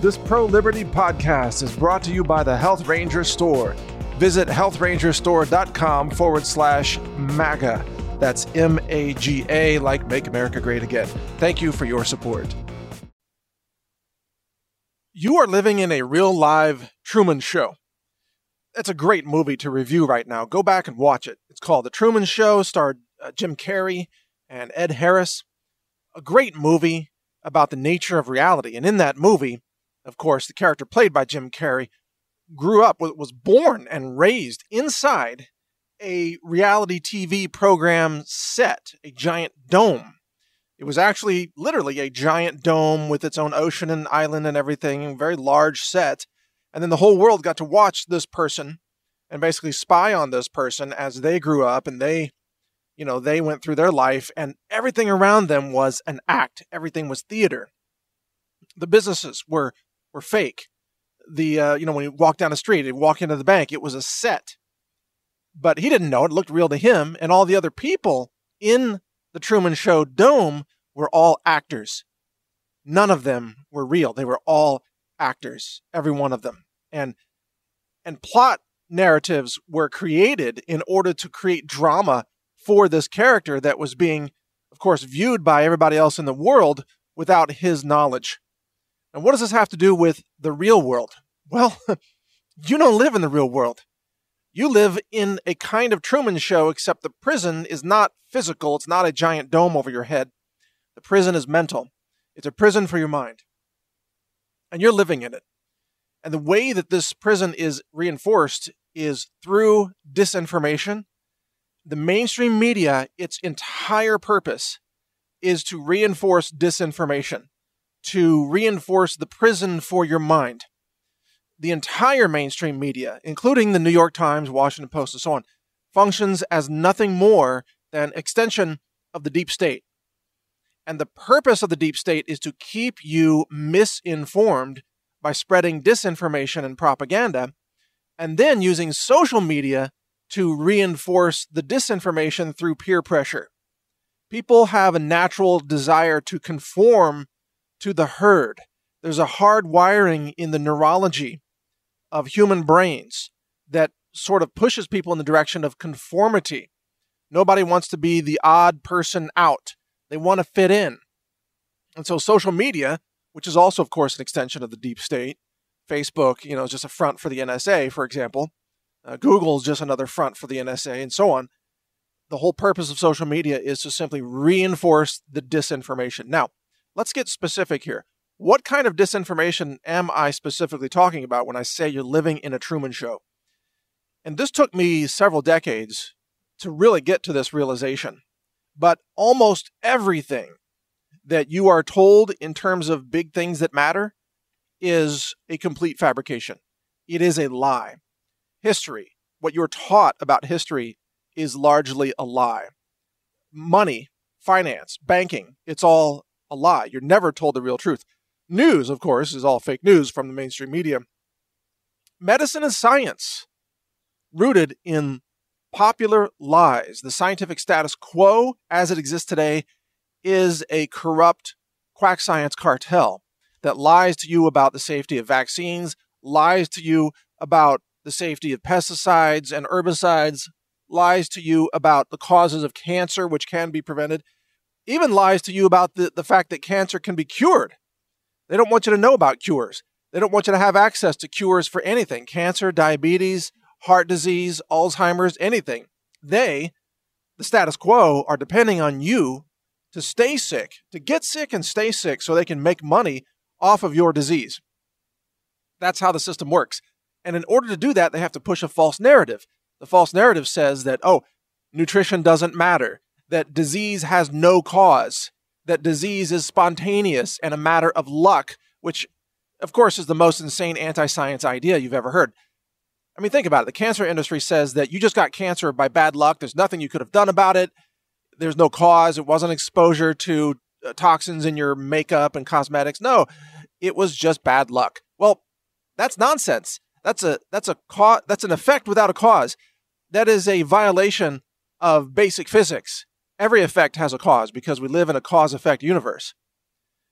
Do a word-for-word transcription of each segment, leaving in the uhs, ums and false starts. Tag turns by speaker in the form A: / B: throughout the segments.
A: This pro-liberty podcast is brought to you by the Health Ranger Store. Visit health ranger store dot com forward slash MAGA. That's M A G A, like Make America Great Again. Thank you for your support. You are living in a real live Truman Show. It's a great movie to review right now. Go back and watch it. It's called The Truman Show, starred uh, Jim Carrey and Ed Harris. A great movie about the nature of reality. And in that movie, of course, the character played by Jim Carrey grew up, was born and raised inside a reality T V program set, a giant dome. It was actually literally a giant dome with its own ocean and island and everything, a very large set. And then the whole world got to watch this person and basically spy on this person as they grew up and they, you know, they went through their life, and everything around them was an act. Everything was theater. The businesses were were fake. The, uh, you know, when you walk down the street, you walk into the bank, it was a set. But he didn't know it. It looked real to him. And all the other people in the Truman Show dome were all actors. None of them were real. They were all actors, every one of them. And, and plot narratives were created in order to create drama for this character that was being, of course, viewed by everybody else in the world without his knowledge. And what does this have to do with the real world? Well, you don't live in the real world. You live in a kind of Truman Show, except the prison is not physical. It's not a giant dome over your head. The prison is mental. It's a prison for your mind. And you're living in it. And the way that this prison is reinforced is through disinformation. The mainstream media, its entire purpose is to reinforce disinformation, to reinforce the prison for your mind. The entire mainstream media, including the New York Times, Washington Post, and so on, functions as nothing more than extension of the deep state. And the purpose of the deep state is to keep you misinformed by spreading disinformation and propaganda, and then using social media to reinforce the disinformation through peer pressure. People have a natural desire to conform to the herd. There's a hard wiring in the neurology of human brains that sort of pushes people in the direction of conformity. Nobody wants to be the odd person out. They want to fit in. And so social media, which is also, of course, an extension of the deep state, Facebook, you know, is just a front for the N S A, for example. Uh, Google is just another front for the N S A, and so on. The whole purpose of social media is to simply reinforce the disinformation. Now, let's get specific here. What kind of disinformation am I specifically talking about when I say you're living in a Truman Show? And this took me several decades to really get to this realization. But almost everything that you are told in terms of big things that matter is a complete fabrication. It is a lie. History, what you're taught about history, is largely a lie. Money, finance, banking, it's all a lie. You're never told the real truth. News, of course, is all fake news from the mainstream media. Medicine is science, rooted in popular lies. The scientific status quo, as it exists today, is a corrupt quack science cartel that lies to you about the safety of vaccines, lies to you about the safety of pesticides and herbicides, lies to you about the causes of cancer, which can be prevented, even lies to you about the, the fact that cancer can be cured. They don't want you to know about cures. They don't want you to have access to cures for anything. Cancer, diabetes, heart disease, Alzheimer's, anything. They, the status quo, are depending on you to stay sick, to get sick and stay sick so they can make money off of your disease. That's how the system works. And in order to do that, they have to push a false narrative. The false narrative says that, oh, nutrition doesn't matter, that disease has no cause, that disease is spontaneous and a matter of luck, which, of course, is the most insane anti-science idea you've ever heard. I mean, think about it. The cancer industry says that you just got cancer by bad luck. There's nothing you could have done about it. There's no cause. It wasn't exposure to uh, toxins in your makeup and cosmetics. No, it was just bad luck. Well, that's nonsense. That's a that's a ca- that's an effect without a cause. That is a violation of basic physics. Every effect has a cause because we live in a cause-effect universe.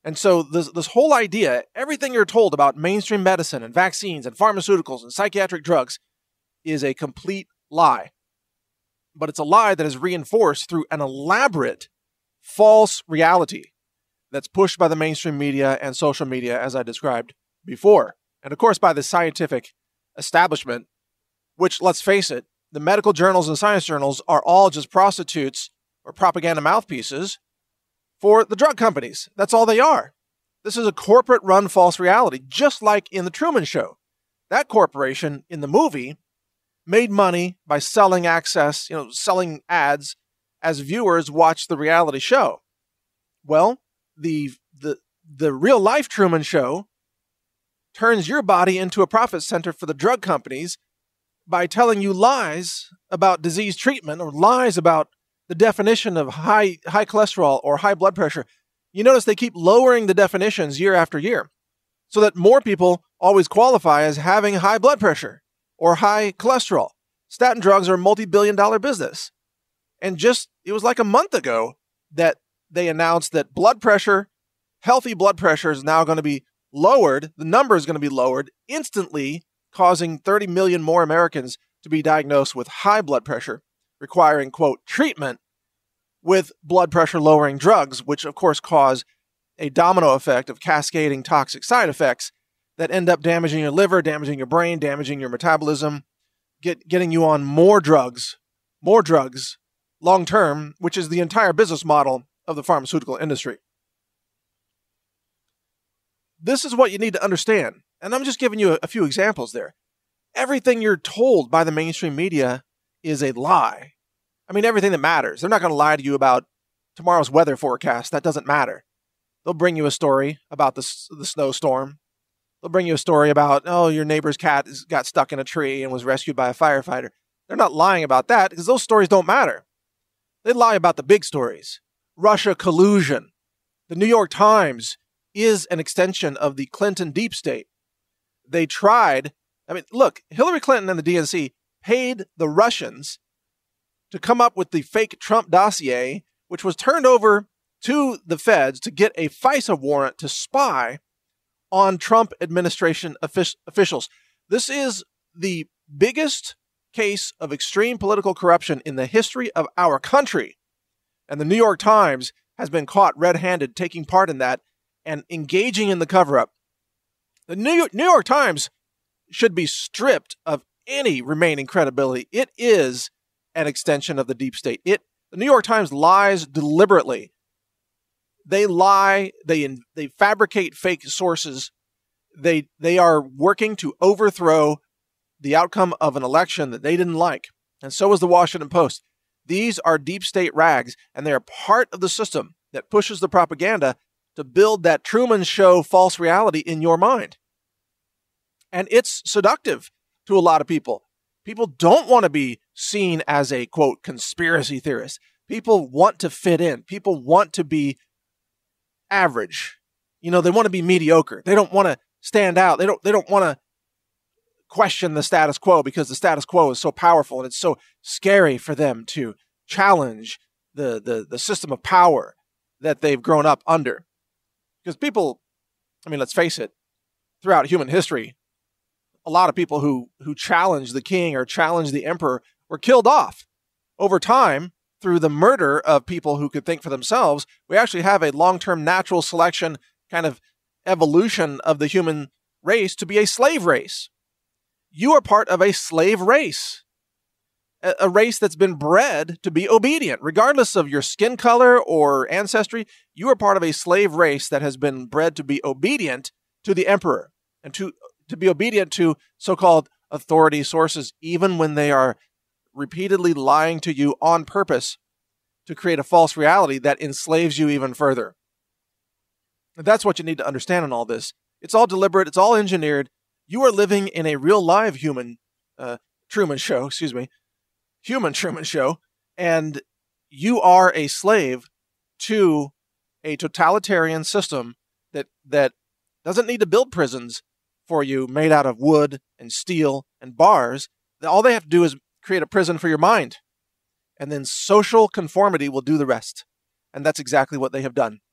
A: And so this, this whole idea, everything you're told about mainstream medicine and vaccines and pharmaceuticals and psychiatric drugs is a complete lie. But it's a lie that is reinforced through an elaborate false reality that's pushed by the mainstream media and social media, as I described before. And of course, by the scientific establishment, which, let's face it, the medical journals and science journals are all just prostitutes or propaganda mouthpieces for the drug companies. That's all they are. This is a corporate-run false reality, just like in The Truman Show. That corporation in the movie made money by selling access, you know, selling ads as viewers watch the reality show. Well, the the the real-life Truman Show turns your body into a profit center for the drug companies by telling you lies about disease treatment or lies about the definition of high high cholesterol or high blood pressure. You notice they keep lowering the definitions year after year so that more people always qualify as having high blood pressure or high cholesterol. Statin drugs are a multi-billion dollar business. And just, it was like a month ago that they announced that blood pressure, healthy blood pressure is now going to be lowered. The number is going to be lowered, instantly causing thirty million more Americans to be diagnosed with high blood pressure, requiring, quote, treatment with blood pressure lowering drugs, which of course cause a domino effect of cascading toxic side effects that end up damaging your liver, damaging your brain, damaging your metabolism, get, getting you on more drugs, more drugs long term, which is the entire business model of the pharmaceutical industry. This is what you need to understand. And I'm just giving you a, a few examples there. Everything you're told by the mainstream media is a lie. I mean, everything that matters. They're not going to lie to you about tomorrow's weather forecast. That doesn't matter. They'll bring you a story about the, the snowstorm. They'll bring you a story about, oh, your neighbor's cat got stuck in a tree and was rescued by a firefighter. They're not lying about that because those stories don't matter. They lie about the big stories. Russia collusion. The New York Times is an extension of the Clinton deep state. They tried, I mean, look, Hillary Clinton and the D N C paid the Russians to come up with the fake Trump dossier, which was turned over to the feds to get a FISA warrant to spy on Trump administration offic- officials. This is the biggest case of extreme political corruption in the history of our country. And the New York Times has been caught red-handed taking part in that and engaging in the cover-up. The New York, New York Times should be stripped of any remaining credibility. It is an extension of the deep state. It, the New York Times lies deliberately. They lie, they they fabricate fake sources. They they are working to overthrow the outcome of an election that they didn't like. And so is the Washington Post. These are deep state rags, and they are part of the system that pushes the propaganda to build that Truman Show false reality in your mind. And it's seductive to a lot of people. People don't want to be seen as a, quote, conspiracy theorist. People want to fit in. People want to be average. You know, they want to be mediocre. They don't want to stand out. They don't, they don't want to question the status quo because the status quo is so powerful and it's so scary for them to challenge the, the, the system of power that they've grown up under. Because people, I mean, let's face it, throughout human history, a lot of people who, who challenged the king or challenged the emperor were killed off. Over time, through the murder of people who could think for themselves, we actually have a long-term natural selection kind of evolution of the human race to be a slave race. You are part of a slave race, a, a race that's been bred to be obedient. Regardless of your skin color or ancestry, you are part of a slave race that has been bred to be obedient to the emperor and to, to be obedient to so-called authority sources, even when they are repeatedly lying to you on purpose to create a false reality that enslaves you even further. And that's what you need to understand in all this. It's all deliberate. It's all engineered. You are living in a real live human uh, Truman Show, excuse me, human Truman Show, and you are a slave to a totalitarian system that that doesn't need to build prisons for you made out of wood and steel and bars. All they have to do is create a prison for your mind, and then social conformity will do the rest. And that's exactly what they have done.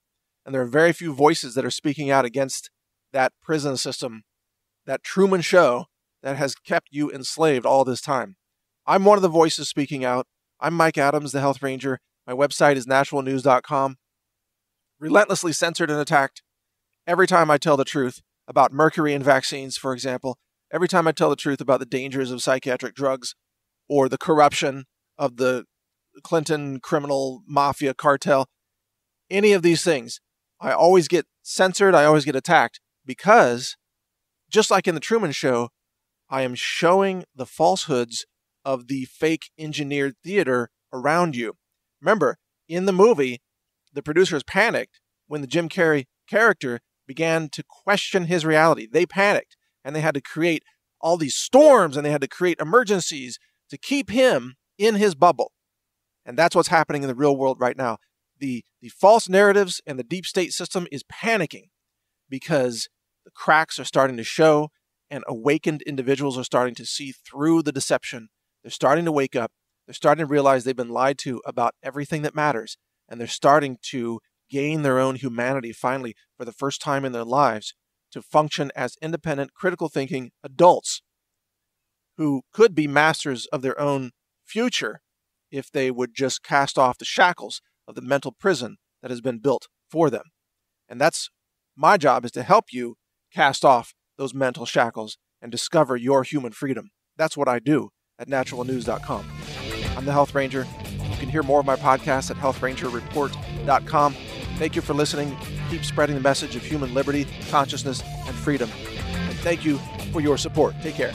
A: And there are very few voices that are speaking out against that prison system, that Truman Show that has kept you enslaved all this time. I'm one of the voices speaking out. I'm Mike Adams, the Health Ranger. My website is natural news dot com. Relentlessly censored and attacked every time I tell the truth about mercury in vaccines, for example. Every time I tell the truth about the dangers of psychiatric drugs or the corruption of the Clinton criminal mafia cartel, any of these things, I always get censored, I always get attacked, because just like in the Truman Show, I am showing the falsehoods of the fake engineered theater around you. Remember, in the movie, the producers panicked when the Jim Carrey character began to question his reality. They panicked, and they had to create all these storms, and they had to create emergencies to keep him in his bubble. And that's what's happening in the real world right now. The, the false narratives and the deep state system is panicking because the cracks are starting to show, and awakened individuals are starting to see through the deception. They're starting to wake up. They're starting to realize they've been lied to about everything that matters. And they're starting to gain their own humanity finally for the first time in their lives to function as independent, critical thinking adults who could be masters of their own future if they would just cast off the shackles of the mental prison that has been built for them. And that's my job, is to help you cast off those mental shackles and discover your human freedom. That's what I do at natural news dot com. I'm the Health Ranger. You can hear more of my podcasts at health ranger report dot com. Thank you for listening. Keep spreading the message of human liberty, consciousness, and freedom. And thank you for your support. Take care.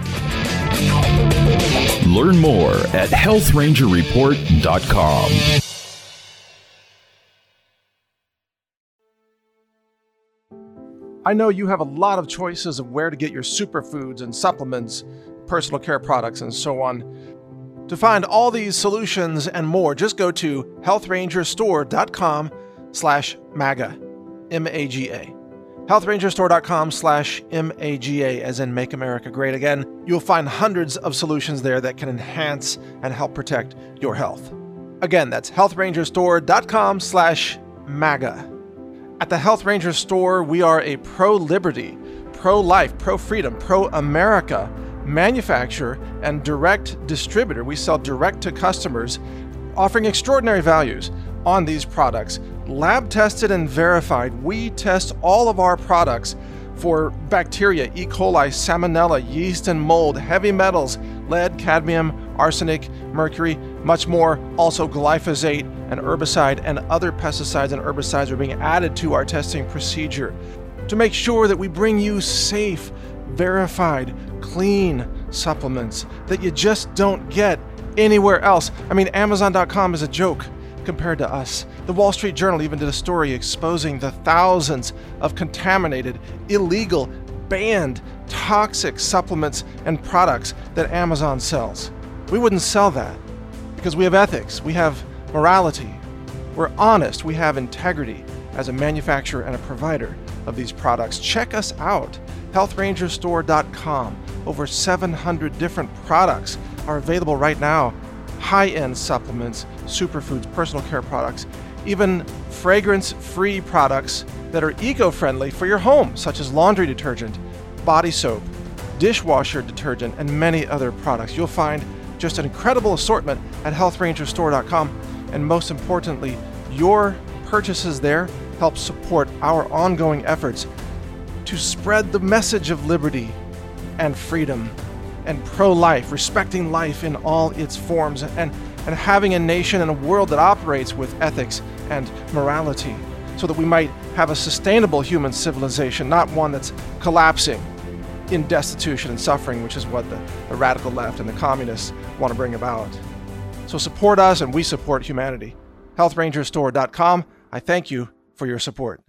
B: Learn more at health ranger report dot com.
A: I know you have a lot of choices of where to get your superfoods and supplements, personal care products, and so on. To find all these solutions and more, just go to health ranger store dot com slash MAGA, M A G A. health ranger store dot com slash M A G A, as in Make America Great Again. You'll find hundreds of solutions there that can enhance and help protect your health. Again, that's health ranger store dot com slash MAGA. At the Health Ranger Store, we are a pro-liberty, pro-life, pro-freedom, pro-America manufacturer and direct distributor. We sell direct to customers, offering extraordinary values on these products. Lab tested and verified. We test all of our products for bacteria, E. coli, salmonella, yeast and mold, heavy metals, lead, cadmium, arsenic, mercury, much more. Also glyphosate, an herbicide, and other pesticides and herbicides are being added to our testing procedure to make sure that we bring you safe, verified, clean supplements that you just don't get anywhere else. I mean, amazon dot com is a joke compared to us. The Wall Street Journal even did a story exposing the thousands of contaminated, illegal, banned, toxic supplements and products that Amazon sells. We wouldn't sell that because we have ethics, we have morality, we're honest, we have integrity as a manufacturer and a provider of these products. Check us out, health ranger store dot com. Over seven hundred different products are available right now. High-end supplements, superfoods, personal care products, even fragrance-free products that are eco-friendly for your home, such as laundry detergent, body soap, dishwasher detergent, and many other products. You'll find just an incredible assortment at health ranger store dot com. And most importantly, your purchases there help support our ongoing efforts to spread the message of liberty and freedom and pro-life, respecting life in all its forms, and, and having a nation and a world that operates with ethics and morality, so that we might have a sustainable human civilization, not one that's collapsing in destitution and suffering, which is what the, the radical left and the communists want to bring about. So support us, and we support humanity. health ranger store dot com. I thank you for your support.